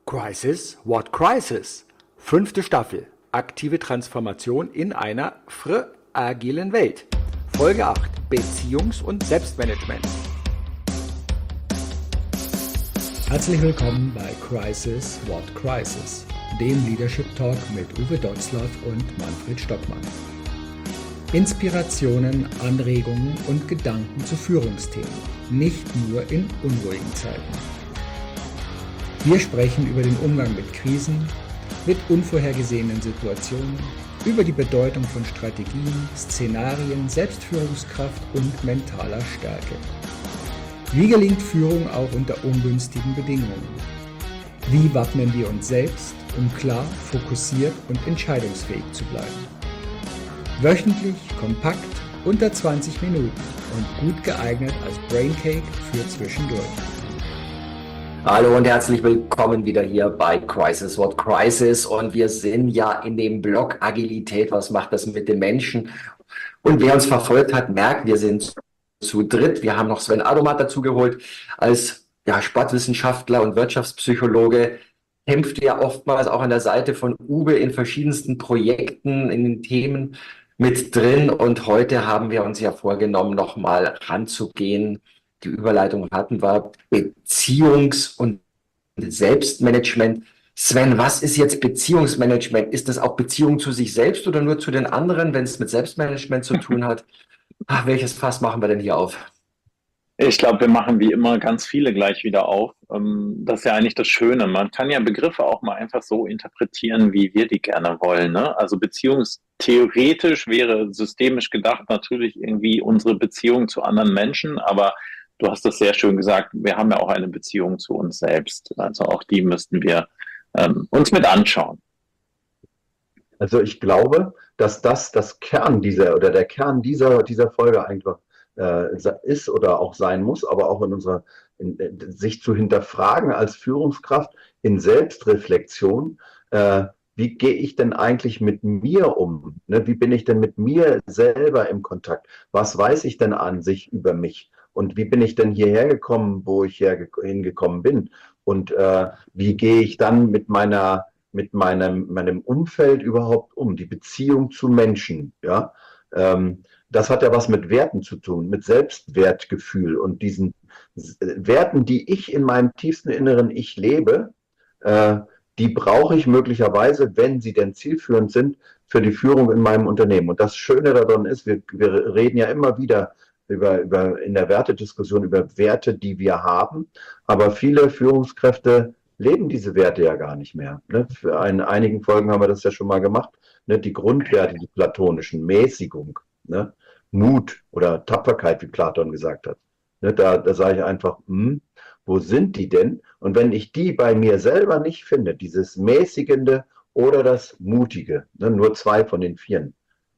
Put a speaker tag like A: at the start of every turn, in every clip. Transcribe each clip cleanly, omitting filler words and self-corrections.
A: Crisis, what crisis? 5. Staffel. Aktive Transformation in einer agilen Welt. Folge 8. Beziehungs- und Selbstmanagement.
B: Herzlich willkommen bei Crisis, what crisis? Dem Leadership Talk mit Uwe Dotzlaff und Manfred Stockmann. Inspirationen, Anregungen und Gedanken zu Führungsthemen, nicht nur in unruhigen Zeiten. Wir sprechen über den Umgang mit Krisen, mit unvorhergesehenen Situationen, über die Bedeutung von Strategien, Szenarien, Selbstführungskraft und mentaler Stärke. Wie gelingt Führung auch unter ungünstigen Bedingungen? Wie wappnen wir uns selbst, um klar, fokussiert und entscheidungsfähig zu bleiben? Wöchentlich, kompakt, unter 20 Minuten und gut geeignet als Braincake für zwischendurch.
C: Hallo und herzlich willkommen wieder hier bei Crisis, what crisis? Und wir sind ja in dem Blog Agilität. Was macht das mit den Menschen? Und wer uns verfolgt hat, merkt, wir sind zu dritt. Wir haben noch Sven Adomat dazugeholt als Sportwissenschaftler und Wirtschaftspsychologe. Kämpft ja oftmals auch an der Seite von Uwe in verschiedensten Projekten, in den Themen mit drin. Und heute haben wir uns ja vorgenommen, nochmal ranzugehen. Die Überleitung hatten wir Beziehungs- und Selbstmanagement. Sven, was ist jetzt Beziehungsmanagement? Ist das auch Beziehung zu sich selbst oder nur zu den anderen, wenn es mit Selbstmanagement zu tun hat? Welches Fass machen wir denn hier auf?
D: Ich glaube, wir machen wie immer ganz viele gleich wieder auf. Das ist ja eigentlich das Schöne. Man kann ja Begriffe auch mal einfach so interpretieren, wie wir die gerne wollen, ne? Also beziehungstheoretisch wäre systemisch gedacht natürlich irgendwie unsere Beziehung zu anderen Menschen, aber du hast das sehr schön gesagt, wir haben ja auch eine Beziehung zu uns selbst. Also auch die müssten wir uns mit anschauen.
E: Also ich glaube, dass das Kern der Kern dieser Folge einfach ist oder auch sein muss, aber auch sich zu hinterfragen als Führungskraft in Selbstreflexion, wie gehe ich denn eigentlich mit mir um? Ne? Wie bin ich denn mit mir selber im Kontakt? Was weiß ich denn an sich über mich? Und wie bin ich denn hierher gekommen, wo ich hingekommen bin? Und wie gehe ich dann mit meinem Umfeld überhaupt um? Die Beziehung zu Menschen, ja? Das hat ja was mit Werten zu tun, mit Selbstwertgefühl und diesen Werten, die ich in meinem tiefsten inneren Ich lebe, die brauche ich möglicherweise, wenn sie denn zielführend sind, für die Führung in meinem Unternehmen. Und das Schöne daran ist, wir reden ja immer wieder in der Wertediskussion über Werte, die wir haben, aber viele Führungskräfte leben diese Werte ja gar nicht mehr. Ne? In einigen Folgen haben wir das ja schon mal gemacht. Ne? Die Grundwerte, die platonischen, Mäßigung, ne? Mut oder Tapferkeit, wie Platon gesagt hat. Ne? Da sage ich einfach, wo sind die denn? Und wenn ich die bei mir selber nicht finde, dieses Mäßigende oder das Mutige, ne? Nur 2 von den 4,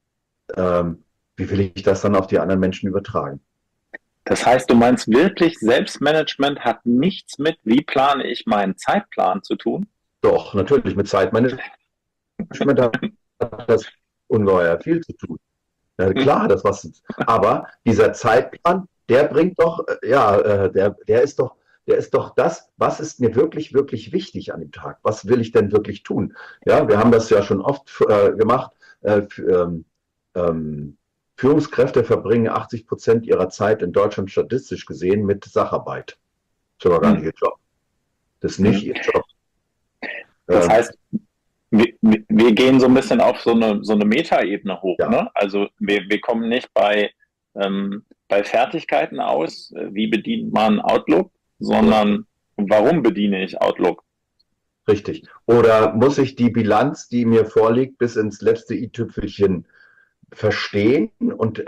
E: wie will ich das dann auf die anderen Menschen übertragen?
D: Das heißt, du meinst wirklich, Selbstmanagement hat nichts mit, wie plane ich meinen Zeitplan zu tun?
E: Doch, natürlich, mit Zeitmanagement hat das ungeheuer viel zu tun. Klar, aber dieser Zeitplan, der bringt doch, der ist doch das, was ist mir wirklich, wirklich wichtig an dem Tag? Was will ich denn wirklich tun? Ja, wir haben das ja schon oft gemacht. Führungskräfte verbringen 80% ihrer Zeit in Deutschland statistisch gesehen mit Sacharbeit. Das ist aber gar nicht ihr Job. Das ist nicht ihr Job.
D: Das heißt, wir gehen so ein bisschen auf so eine Metaebene hoch. Ja. Ne? Also wir kommen nicht bei Fertigkeiten aus, wie bedient man Outlook, sondern warum bediene ich Outlook?
E: Richtig. Oder muss ich die Bilanz, die mir vorliegt, bis ins letzte i-Tüpfelchen verstehen und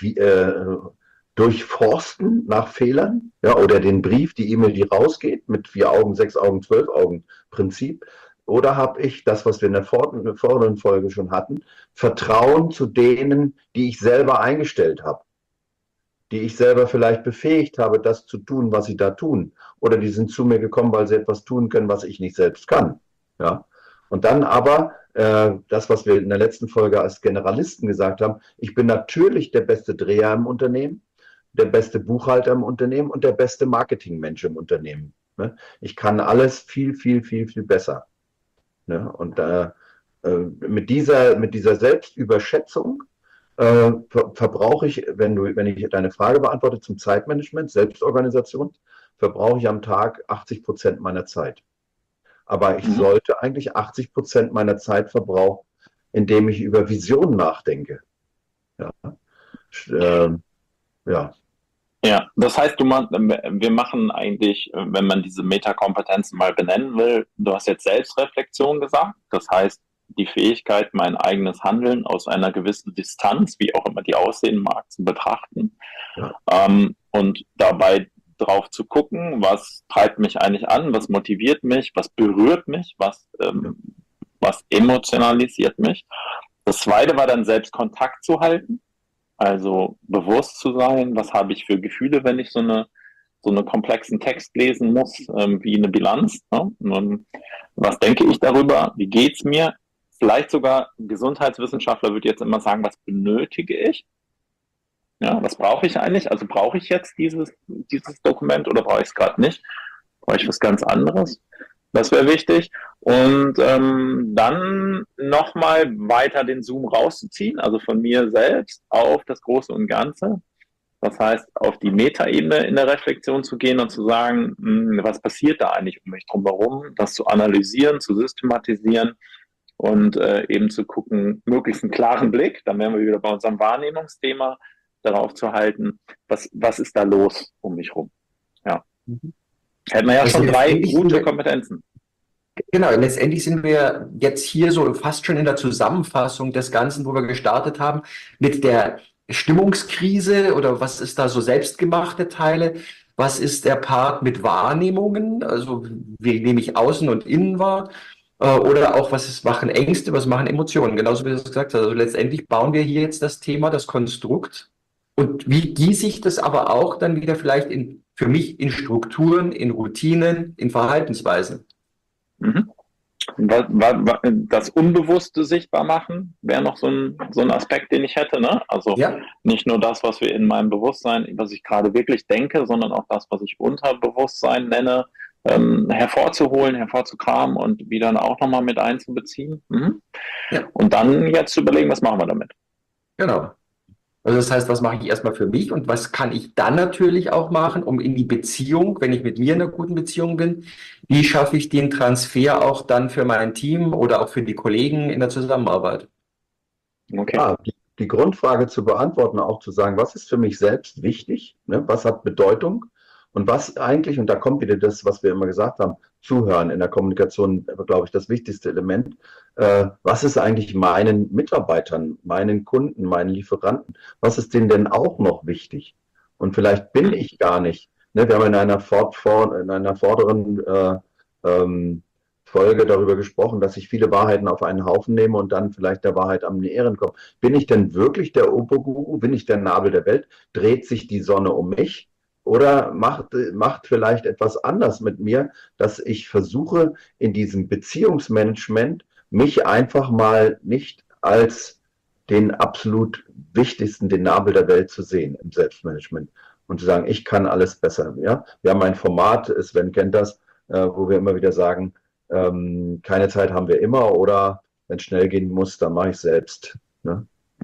E: durchforsten nach Fehlern, ja, oder den Brief, die E-Mail, die rausgeht, mit 4 Augen, 6 Augen, 12 Augen Prinzip, oder habe ich das, was wir in der vorderen Folge schon hatten, Vertrauen zu denen, die ich selber eingestellt habe, die ich selber vielleicht befähigt habe, das zu tun, was sie da tun, oder die sind zu mir gekommen, weil sie etwas tun können, was ich nicht selbst kann, ja. Und dann aber das, was wir in der letzten Folge als Generalisten gesagt haben, ich bin natürlich der beste Dreher im Unternehmen, der beste Buchhalter im Unternehmen und der beste Marketingmensch im Unternehmen. Ne? Ich kann alles viel, viel, viel, viel besser. Ne? Und mit dieser Selbstüberschätzung verbrauche ich, wenn ich deine Frage beantworte zum Zeitmanagement, Selbstorganisation, verbrauche ich am Tag 80% meiner Zeit. Aber ich sollte eigentlich 80% meiner Zeit verbrauchen, indem ich über Visionen nachdenke. Ja, ja.
D: Ja, das heißt, wir machen eigentlich, wenn man diese Metakompetenzen mal benennen will, du hast jetzt Selbstreflexion gesagt, das heißt, die Fähigkeit, mein eigenes Handeln aus einer gewissen Distanz, wie auch immer die aussehen mag, zu betrachten,
E: Ja.
D: Und dabei drauf zu gucken, was treibt mich eigentlich an, was motiviert mich, was berührt mich, was emotionalisiert mich. Das zweite war dann selbst Kontakt zu halten. Also bewusst zu sein, was habe ich für Gefühle, wenn ich so eine komplexen Text lesen muss, wie eine Bilanz. Ne? Was denke ich darüber? Wie geht's mir? Vielleicht sogar ein Gesundheitswissenschaftler würde jetzt immer sagen, was benötige ich? Ja, was brauche ich eigentlich? Also brauche ich jetzt dieses Dokument oder brauche ich es gerade nicht? Brauche ich was ganz anderes? Das wäre wichtig. Und dann nochmal weiter den Zoom rauszuziehen, also von mir selbst auf das Große und Ganze. Das heißt, auf die Metaebene in der Reflexion zu gehen und zu sagen, was passiert da eigentlich um mich drumherum, das zu analysieren, zu systematisieren und eben zu gucken, möglichst einen klaren Blick, dann wären wir wieder bei unserem Wahrnehmungsthema, darauf zu halten, was ist da los um mich rum. Ja. Hätten wir ja
C: Also
D: schon 3
C: letztendlich
D: gute Kompetenzen.
C: Genau, letztendlich sind wir jetzt hier so fast schon in der Zusammenfassung des Ganzen, wo wir gestartet haben, mit der Stimmungskrise oder was ist da so selbstgemachte Teile, was ist der Part mit Wahrnehmungen, also wie nehme ich außen und innen wahr, oder auch machen Ängste, was machen Emotionen, genauso wie du es gesagt hast. Also letztendlich bauen wir hier jetzt das Thema, das Konstrukt und wie gieße ich das aber auch dann wieder vielleicht für mich in Strukturen, in Routinen, in Verhaltensweisen.
D: Mhm. Das Unbewusste sichtbar machen wäre noch so ein Aspekt, den ich hätte. Ne? Also
C: Ja.
D: nicht nur das, was wir in meinem Bewusstsein, was ich gerade wirklich denke, sondern auch das, was ich Unterbewusstsein nenne, hervorzuholen, hervorzukramen und wieder auch nochmal mit einzubeziehen. Mhm.
C: Ja.
D: Und dann jetzt zu überlegen, was machen wir damit?
C: Genau. Also das heißt, was mache ich erstmal für mich und was kann ich dann natürlich auch machen, um in die Beziehung, wenn ich mit mir in einer guten Beziehung bin, wie schaffe ich den Transfer auch dann für mein Team oder auch für die Kollegen in der Zusammenarbeit?
D: Okay.
E: Ja, die Grundfrage zu beantworten, auch zu sagen, was ist für mich selbst wichtig, ne? Was hat Bedeutung und was eigentlich, und da kommt wieder das, was wir immer gesagt haben, Zuhören in der Kommunikation, glaube ich, das wichtigste Element. Was ist eigentlich meinen Mitarbeitern, meinen Kunden, meinen Lieferanten, was ist denen denn auch noch wichtig? Und vielleicht bin ich gar nicht. Ne? Wir haben in einer vorderen Folge darüber gesprochen, dass ich viele Wahrheiten auf einen Haufen nehme und dann vielleicht der Wahrheit am Näheren komme. Bin ich denn wirklich der Oberguru? Bin ich der Nabel der Welt? Dreht sich die Sonne um mich? Oder macht vielleicht etwas anders mit mir, dass ich versuche, in diesem Beziehungsmanagement mich einfach mal nicht als den absolut wichtigsten, den Nabel der Welt zu sehen im Selbstmanagement und zu sagen, ich kann alles besser. Ja? Wir haben ein Format, Sven kennt das, wo wir immer wieder sagen, keine Zeit haben wir immer oder wenn es schnell gehen muss, dann mache ich es selbst. Ne?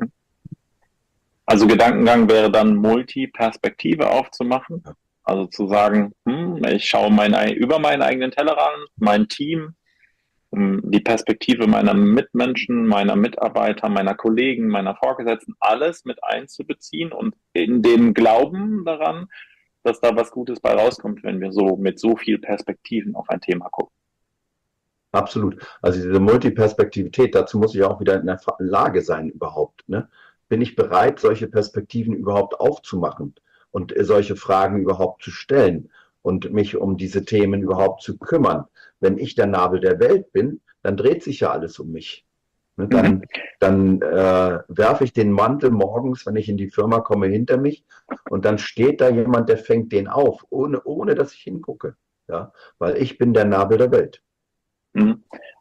D: Also Gedankengang wäre dann Multiperspektive aufzumachen. Also zu sagen, ich schaue über meinen eigenen Tellerrand, mein Team, die Perspektive meiner Mitmenschen, meiner Mitarbeiter, meiner Kollegen, meiner Vorgesetzten, alles mit einzubeziehen und in dem Glauben daran, dass da was Gutes bei rauskommt, wenn wir so mit so viel Perspektiven auf ein Thema gucken.
E: Absolut. Also diese Multiperspektivität, dazu muss ich auch wieder in der Lage sein überhaupt. Ne? Bin ich bereit, solche Perspektiven überhaupt aufzumachen und solche Fragen überhaupt zu stellen und mich um diese Themen überhaupt zu kümmern? Wenn ich der Nabel der Welt bin, dann dreht sich ja alles um mich. Ne? Dann werfe ich den Mantel morgens, wenn ich in die Firma komme, hinter mich und dann steht da jemand, der fängt den auf, ohne dass ich hingucke. Ja? Weil ich bin der Nabel der Welt.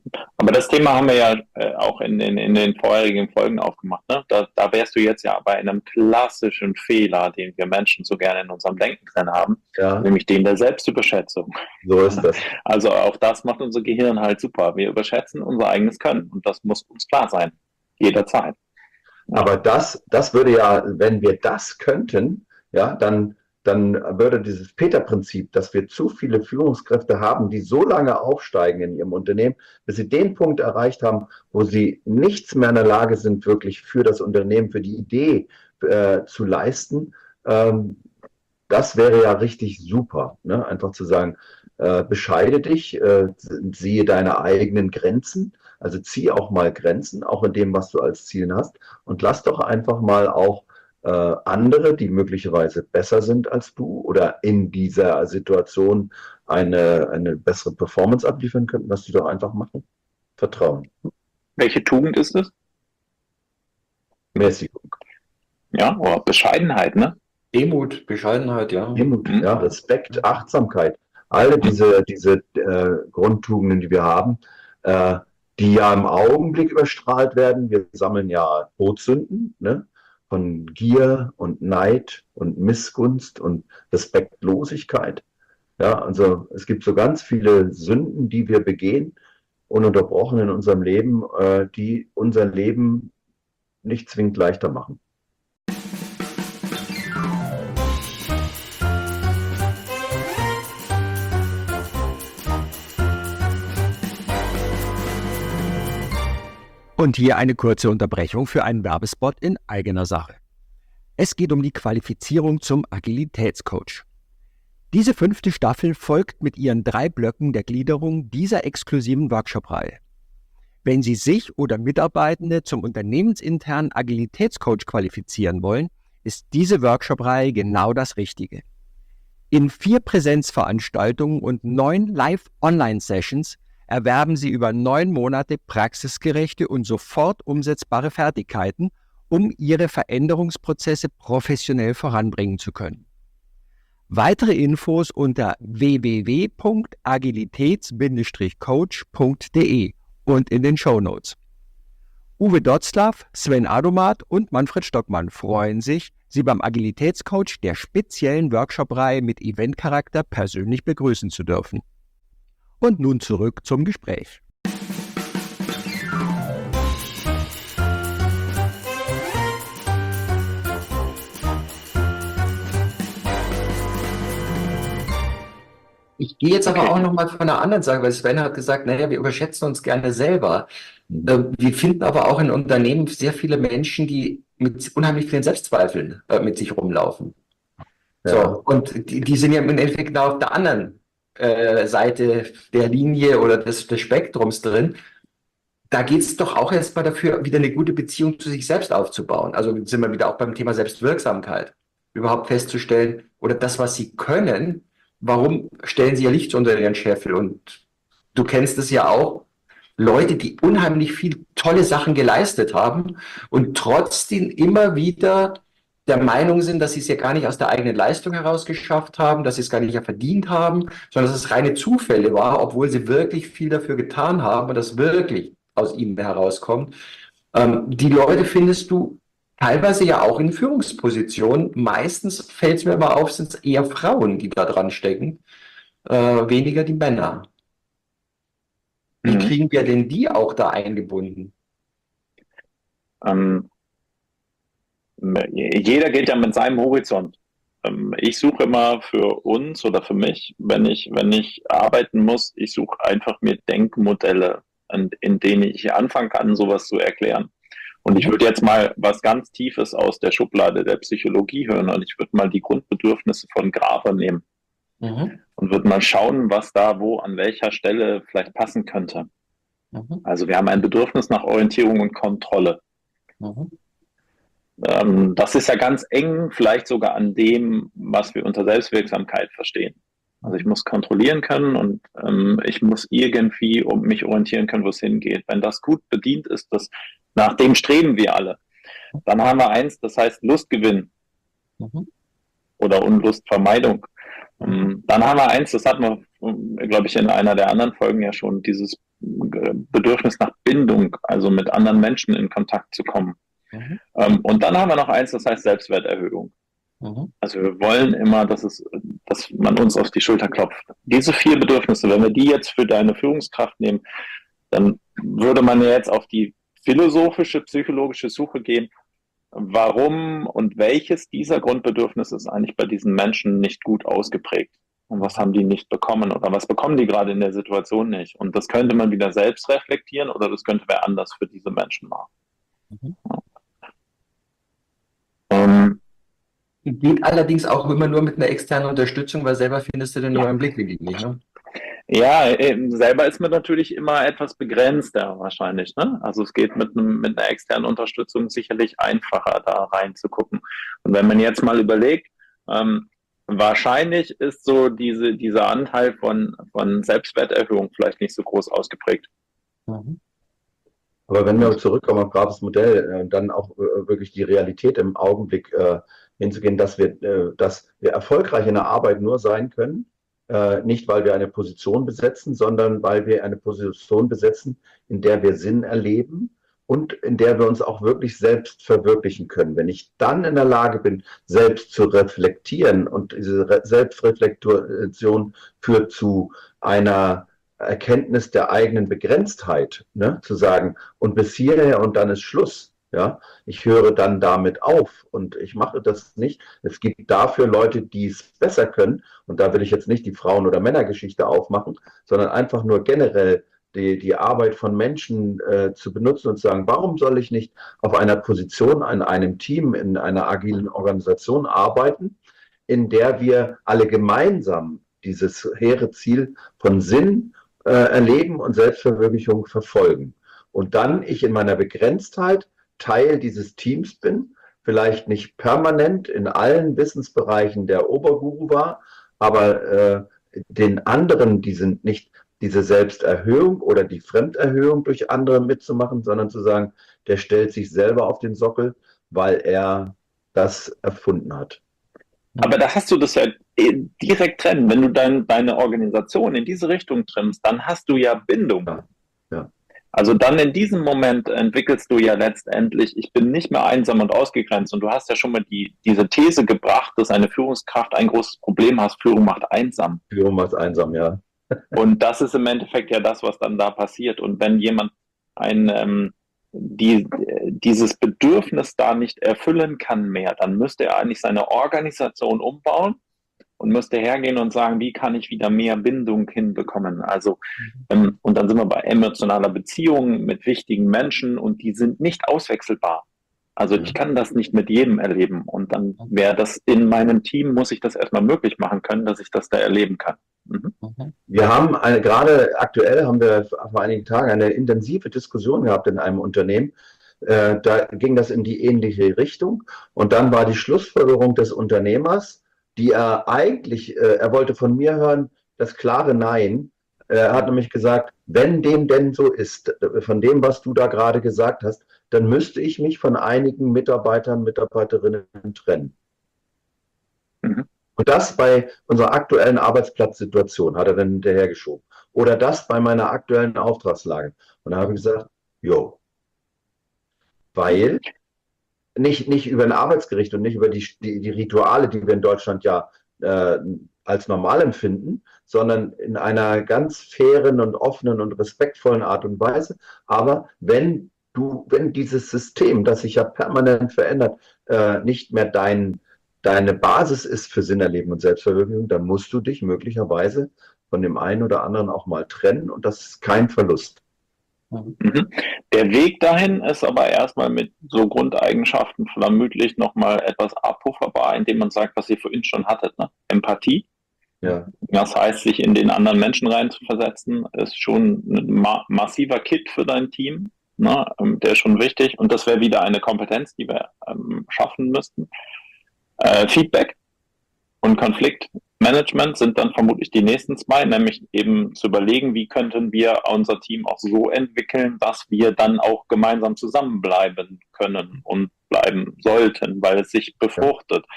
D: Aber das Thema haben wir ja auch in den vorherigen Folgen aufgemacht. Ne? Da wärst du jetzt ja bei einem klassischen Fehler, den wir Menschen so gerne in unserem Denken drin haben,
E: Ja,
D: nämlich den der Selbstüberschätzung.
E: so ist das.
D: Also auch das macht unser Gehirn halt super. Wir überschätzen unser eigenes Können und das muss uns klar sein, jederzeit.
E: Aber das würde ja, wenn wir das könnten, ja, dann würde dieses Peter-Prinzip, dass wir zu viele Führungskräfte haben, die so lange aufsteigen in ihrem Unternehmen, bis sie den Punkt erreicht haben, wo sie nichts mehr in der Lage sind, wirklich für das Unternehmen, für die Idee zu leisten. Das wäre ja richtig super, ne? Einfach zu sagen, bescheide dich, siehe deine eigenen Grenzen, also zieh auch mal Grenzen, auch in dem, was du als Ziel hast, und lass doch einfach mal auch andere, die möglicherweise besser sind als du oder in dieser Situation eine bessere Performance abliefern könnten, was die doch einfach machen. Vertrauen,
D: Welche Tugend ist es?
E: Mäßigung,
D: Ja, oder Bescheidenheit, ne?
C: Demut, Bescheidenheit, ja.
E: Demut,
D: Mhm.
E: ja, Respekt, Achtsamkeit, alle diese Grundtugenden, die wir haben, äh, die ja im Augenblick überstrahlt werden. Wir sammeln ja Todsünden, ne? Von Gier und Neid und Missgunst und Respektlosigkeit. Ja, also es gibt so ganz viele Sünden, die wir begehen, ununterbrochen in unserem Leben, die unser Leben nicht zwingend leichter machen.
A: Und hier eine kurze Unterbrechung für einen Werbespot in eigener Sache. Es geht um die Qualifizierung zum Agilitätscoach. Diese 5. Staffel folgt mit ihren 3 Blöcken der Gliederung dieser exklusiven Workshop-Reihe. Wenn Sie sich oder Mitarbeitende zum unternehmensinternen Agilitätscoach qualifizieren wollen, ist diese Workshop-Reihe genau das Richtige. In 4 Präsenzveranstaltungen und 9 Live-Online-Sessions erwerben Sie über 9 Monate praxisgerechte und sofort umsetzbare Fertigkeiten, um Ihre Veränderungsprozesse professionell voranbringen zu können. Weitere Infos unter www.agilitäts-coach.de und in den Shownotes. Uwe Dotzlaff, Sven Adomat und Manfred Stockmann freuen sich, Sie beim Agilitätscoach der speziellen Workshop-Reihe mit Eventcharakter persönlich begrüßen zu dürfen. Und nun zurück zum Gespräch.
C: Ich gehe jetzt aber
D: Okay.
C: auch nochmal von einer anderen Seite, weil Sven hat gesagt, naja, wir überschätzen uns gerne selber. Wir finden aber auch in Unternehmen sehr viele Menschen, die mit unheimlich vielen Selbstzweifeln mit sich rumlaufen. So,
E: Ja.
C: und die sind ja im Endeffekt genau auf der anderen Seite der Linie oder des Spektrums drin. Da geht es doch auch erstmal dafür, wieder eine gute Beziehung zu sich selbst aufzubauen. Also sind wir wieder auch beim Thema Selbstwirksamkeit. Überhaupt festzustellen, oder das, was sie können, warum stellen sie ihr Licht unter ihren Scheffel? Und du kennst es ja auch, Leute, die unheimlich viel tolle Sachen geleistet haben und trotzdem immer wieder der Meinung sind, dass sie es ja gar nicht aus der eigenen Leistung heraus geschafft haben, dass sie es gar nicht verdient haben, sondern dass es reine Zufälle war, obwohl sie wirklich viel dafür getan haben und das wirklich aus ihnen herauskommt. Die Leute findest du teilweise ja auch in Führungspositionen. Meistens fällt es mir aber auf, sind es eher Frauen, die da dran stecken, weniger die Männer. Wie
D: Mhm.
C: kriegen wir denn die auch da eingebunden?
D: Jeder geht ja mit seinem Horizont. Ich suche immer für uns oder für mich, wenn ich arbeiten muss, ich suche einfach mir Denkmodelle, in denen ich anfangen kann, sowas zu erklären. Und ich würde jetzt mal was ganz Tiefes aus der Schublade der Psychologie hören und ich würde mal die Grundbedürfnisse von Graber nehmen
C: Mhm.
D: und würde mal schauen, was da wo an welcher Stelle vielleicht passen könnte.
C: Mhm.
D: Also wir haben ein Bedürfnis nach Orientierung und Kontrolle.
C: Mhm.
D: Das ist ja ganz eng, vielleicht sogar an dem, was wir unter Selbstwirksamkeit verstehen. Also ich muss kontrollieren können und ich muss irgendwie mich orientieren können, wo es hingeht. Wenn das gut bedient ist, nach dem streben wir alle. Dann haben wir eins, das heißt Lustgewinn
C: Mhm.
D: oder Unlustvermeidung. Dann haben wir eins, das hatten wir, glaube ich, in einer der anderen Folgen ja schon, dieses Bedürfnis nach Bindung, also mit anderen Menschen in Kontakt zu kommen. Und dann haben wir noch eins, das heißt Selbstwerterhöhung. Also wir wollen immer, dass man uns auf die Schulter klopft. Diese 4 Bedürfnisse, wenn wir die jetzt für deine Führungskraft nehmen, dann würde man ja jetzt auf die philosophische, psychologische Suche gehen, warum und welches dieser Grundbedürfnisse ist eigentlich bei diesen Menschen nicht gut ausgeprägt? Und was haben die nicht bekommen oder was bekommen die gerade in der Situation nicht? Und das könnte man wieder selbst reflektieren oder das könnte wer anders für diese Menschen machen.
C: Geht allerdings auch immer nur mit einer externen Unterstützung, weil selber findest du den neuen Blickwinkel nicht. Ne?
D: Ja, selber ist man natürlich immer etwas begrenzter wahrscheinlich. Ne? Also es geht mit einer externen Unterstützung sicherlich einfacher, da reinzugucken. Und wenn man jetzt mal überlegt, wahrscheinlich ist so dieser Anteil von Selbstwerterhöhung vielleicht nicht so groß ausgeprägt.
E: Aber wenn wir zurückkommen auf Grafs Modell, dann auch wirklich die Realität im Augenblick hinzugehen, dass wir erfolgreich in der Arbeit nur sein können, nicht weil wir eine Position besetzen, sondern weil wir eine Position besetzen, in der wir Sinn erleben und in der wir uns auch wirklich selbst verwirklichen können. Wenn ich dann in der Lage bin, selbst zu reflektieren und diese Selbstreflexion führt zu einer Erkenntnis der eigenen Begrenztheit, ne, zu sagen, und bis hierher und dann ist Schluss. Ja, ich höre dann damit auf und ich mache das nicht. Es gibt dafür Leute, die es besser können. Und da will ich jetzt nicht die Frauen- oder Männergeschichte aufmachen, sondern einfach nur generell die Arbeit von Menschen zu benutzen und zu sagen, warum soll ich nicht auf einer Position, in einem Team, in einer agilen Organisation arbeiten, in der wir alle gemeinsam dieses hehre Ziel von Sinn erleben und Selbstverwirklichung verfolgen. Und dann ich in meiner Begrenztheit Teil dieses Teams bin, vielleicht nicht permanent in allen Wissensbereichen der Oberguru war, aber den anderen, die sind nicht diese Selbsterhöhung oder die Fremderhöhung durch andere mitzumachen, sondern zu sagen, der stellt sich selber auf den Sockel, weil er das erfunden hat.
D: Aber da hast du das ja direkt trennen. Wenn du deine Organisation in diese Richtung trimmst, dann hast du ja Bindung.
E: Ja.
D: Also dann in diesem Moment entwickelst du ja letztendlich, ich bin nicht mehr einsam und ausgegrenzt. Und du hast ja schon mal diese These gebracht, dass eine Führungskraft ein großes Problem hat. Führung macht einsam.
E: Führung macht einsam, ja.
D: Und das ist im Endeffekt ja das, was dann da passiert. Und wenn jemand dieses Bedürfnis da nicht erfüllen kann mehr, dann müsste er eigentlich seine Organisation umbauen und müsste hergehen und sagen, wie kann ich wieder mehr Bindung hinbekommen? Also, und dann sind wir bei emotionaler Beziehung mit wichtigen Menschen und die sind nicht auswechselbar. Also ich kann das nicht mit jedem erleben und dann wäre das in meinem Team, muss ich das erstmal möglich machen können, dass ich das da erleben kann.
E: Wir haben gerade aktuell haben wir vor einigen Tagen eine intensive Diskussion gehabt in einem Unternehmen. Da ging das in die ähnliche Richtung und dann war die Schlussfolgerung des Unternehmers, die er eigentlich, er wollte von mir hören, das klare Nein. Er hat nämlich gesagt, wenn dem denn so ist, von dem, was du da gerade gesagt hast, dann müsste ich mich von einigen Mitarbeitern, Mitarbeiterinnen trennen. Und das bei unserer aktuellen Arbeitsplatzsituation hat er dann hinterhergeschoben. Oder das bei meiner aktuellen Auftragslage. Und da habe ich gesagt, jo, weil nicht über ein Arbeitsgericht und nicht über die Rituale, die wir in Deutschland ja als normal empfinden, sondern in einer ganz fairen und offenen und respektvollen Art und Weise. Aber wenn dieses System, das sich ja permanent verändert, nicht mehr deine Basis ist für Sinnerleben und Selbstverwirklichung, dann musst du dich möglicherweise von dem einen oder anderen auch mal trennen und das ist kein Verlust.
D: Der Weg dahin ist aber erstmal mit so Grundeigenschaften vermutlich nochmal etwas abpufferbar, indem man sagt, was ihr vorhin schon hattet, ne? Empathie.
E: Ja.
D: Das heißt, sich in den anderen Menschen reinzuversetzen, ist schon ein massiver Kit für dein Team. Ne? Der ist schon wichtig und das wäre wieder eine Kompetenz, die wir schaffen müssten. Feedback und Konfliktmanagement sind dann vermutlich die nächsten zwei, nämlich eben zu überlegen, wie könnten wir unser Team auch so entwickeln, dass wir dann auch gemeinsam zusammenbleiben können und bleiben sollten, weil es sich befruchtet.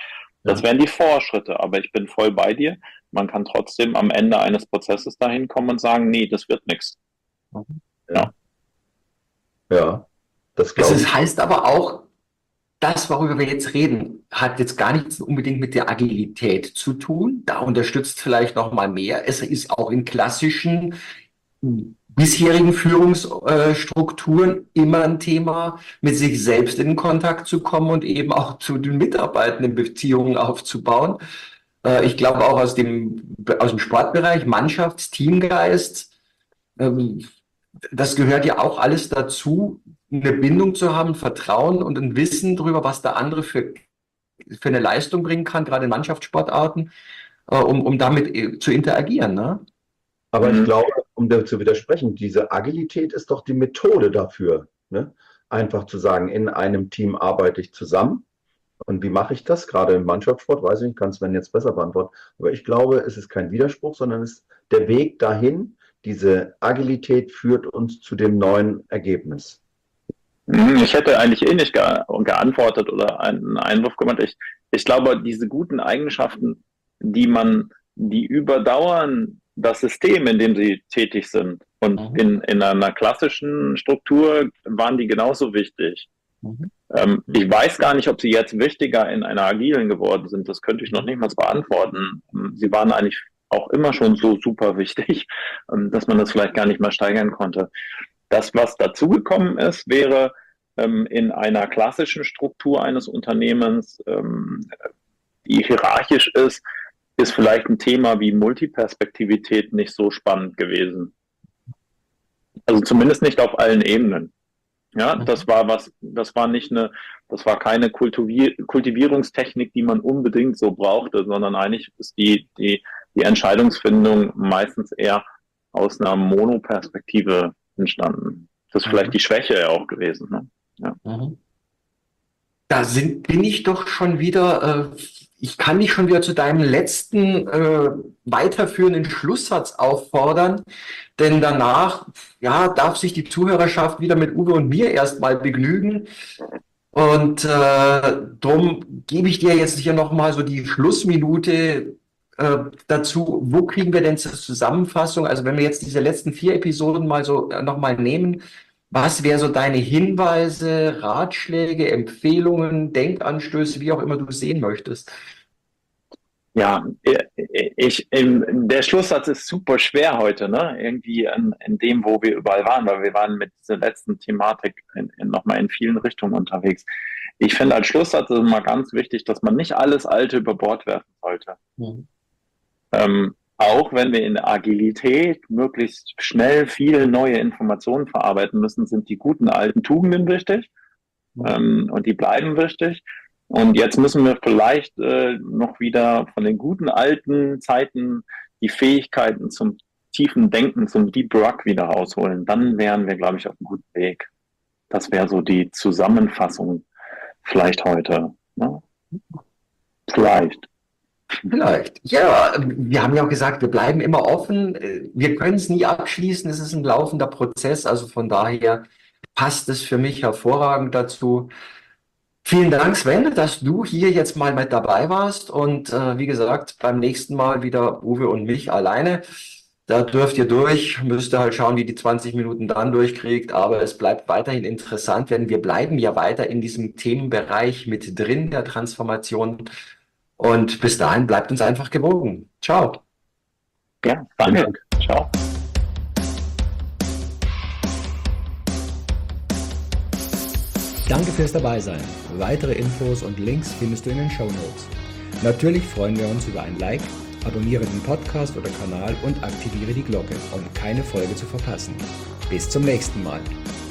D: Das wären die Vorschritte, aber ich bin voll bei dir. Man kann trotzdem am Ende eines Prozesses dahin kommen und sagen, nee, das wird nichts. Ja.
E: Ja, das glaube ich.
C: Das heißt aber auch, das, worüber wir jetzt reden, hat jetzt gar nichts unbedingt mit der Agilität zu tun. Da unterstützt vielleicht noch mal mehr. Es ist auch in klassischen bisherigen Führungsstrukturen immer ein Thema, mit sich selbst in Kontakt zu kommen und eben auch zu den Mitarbeitenden Beziehungen aufzubauen. Ich glaube auch aus dem Sportbereich, Mannschafts-Teamgeist, das gehört ja auch alles dazu, eine Bindung zu haben, Vertrauen und ein Wissen darüber, was der andere für eine Leistung bringen kann, gerade in Mannschaftssportarten, um damit zu interagieren. Ne?
E: Aber ich glaube, um da zu widersprechen, diese Agilität ist doch die Methode dafür. Ne? Einfach zu sagen, in einem Team arbeite ich zusammen. Und wie mache ich das? Gerade im Mannschaftssport, weiß ich nicht, kann Sven jetzt besser beantworten. Aber ich glaube, es ist kein Widerspruch, sondern es ist der Weg dahin. Diese Agilität führt uns zu dem neuen Ergebnis.
D: Ich hätte eigentlich ähnlich geantwortet oder einen Einwurf gemacht. Ich glaube, diese guten Eigenschaften, die überdauern das System, in dem sie tätig sind. Und in einer klassischen Struktur waren die genauso wichtig. Ich weiß gar nicht, ob sie jetzt wichtiger in einer agilen geworden sind. Das könnte ich noch nicht mal beantworten. Sie waren eigentlich auch immer schon so super wichtig, dass man das vielleicht gar nicht mehr steigern konnte. Das, was dazugekommen ist, wäre in einer klassischen Struktur eines Unternehmens, die hierarchisch ist vielleicht ein Thema wie Multiperspektivität nicht so spannend gewesen. Also zumindest nicht auf allen Ebenen. Ja, das war keine Kultivierungstechnik, die man unbedingt so brauchte, sondern eigentlich ist die Entscheidungsfindung meistens eher aus einer Monoperspektive entstanden. Das ist vielleicht die Schwäche ja auch gewesen. Ne? Ja.
C: Da bin ich doch schon wieder, ich kann dich schon wieder zu deinem letzten weiterführenden Schlusssatz auffordern, denn danach darf sich die Zuhörerschaft wieder mit Uwe und mir erstmal begnügen. Und darum gebe ich dir jetzt hier nochmal so die Schlussminute dazu. Wo kriegen wir denn zur Zusammenfassung? Also wenn wir jetzt diese letzten 4 Episoden mal so nochmal nehmen, was wären so deine Hinweise, Ratschläge, Empfehlungen, Denkanstöße, wie auch immer du es sehen möchtest?
D: Ja, der Schlusssatz ist super schwer heute, ne? Irgendwie in dem, wo wir überall waren, weil wir waren mit dieser letzten Thematik nochmal in vielen Richtungen unterwegs. Ich finde als Schlusssatz ist immer ganz wichtig, dass man nicht alles Alte über Bord werfen sollte. Auch wenn wir in der Agilität möglichst schnell viele neue Informationen verarbeiten müssen, sind die guten alten Tugenden wichtig und die bleiben wichtig. Und jetzt müssen wir vielleicht noch wieder von den guten alten Zeiten die Fähigkeiten zum tiefen Denken, zum Deep Work wieder rausholen. Dann wären wir, glaube ich, auf einem guten Weg. Das wäre so die Zusammenfassung vielleicht heute. Ne? Vielleicht.
C: Ja, wir haben ja auch gesagt, wir bleiben immer offen. Wir können es nie abschließen. Es ist ein laufender Prozess. Also von daher passt es für mich hervorragend dazu. Vielen Dank, Sven, dass du hier jetzt mal mit dabei warst. Und wie gesagt, beim nächsten Mal wieder Uwe und mich alleine. Da dürft ihr durch, müsst ihr halt schauen, wie die 20 Minuten dann durchkriegt. Aber es bleibt weiterhin interessant, denn wir bleiben ja weiter in diesem Themenbereich mit drin, der Transformation. Und bis dahin bleibt uns einfach gewogen. Ciao.
D: Ja, danke. Ciao.
B: Danke fürs Dabeisein. Weitere Infos und Links findest du in den Shownotes. Natürlich freuen wir uns über ein Like, abonniere den Podcast oder Kanal und aktiviere die Glocke, um keine Folge zu verpassen. Bis zum nächsten Mal.